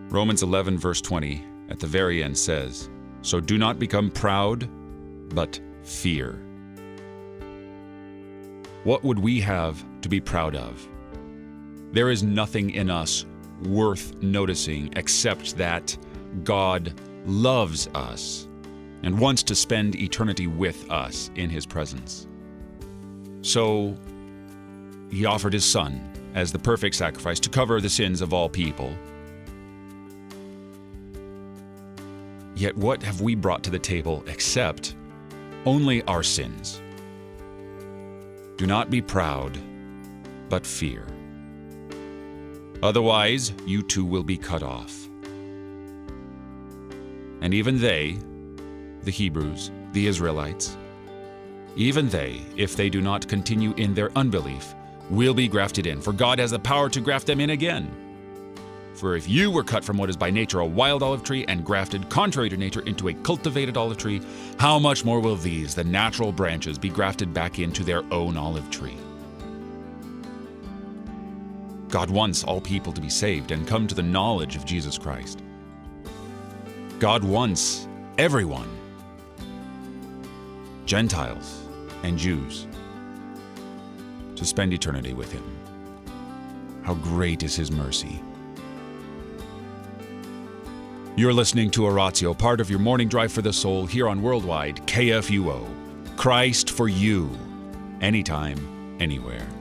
Romans 11, verse 20, at the very end says, "So do not become proud, but fear." What would we have to be proud of? There is nothing in us worth noticing except that God loves us and wants to spend eternity with us in His presence. So He offered His Son as the perfect sacrifice to cover the sins of all people. Yet what have we brought to the table except only our sins? Do not be proud, but fear. Otherwise, you too will be cut off. And even they, the Hebrews, the Israelites, even they, if they do not continue in their unbelief, will be grafted in, for God has the power to graft them in again. For if you were cut from what is by nature a wild olive tree and grafted contrary to nature into a cultivated olive tree, how much more will these, the natural branches, be grafted back into their own olive tree? God wants all people to be saved and come to the knowledge of Jesus Christ. God wants everyone, Gentiles and Jews, to spend eternity with Him. How great is His mercy. You're listening to Oratio, part of your morning drive for the soul here on Worldwide KFUO. Christ for you, anytime, anywhere.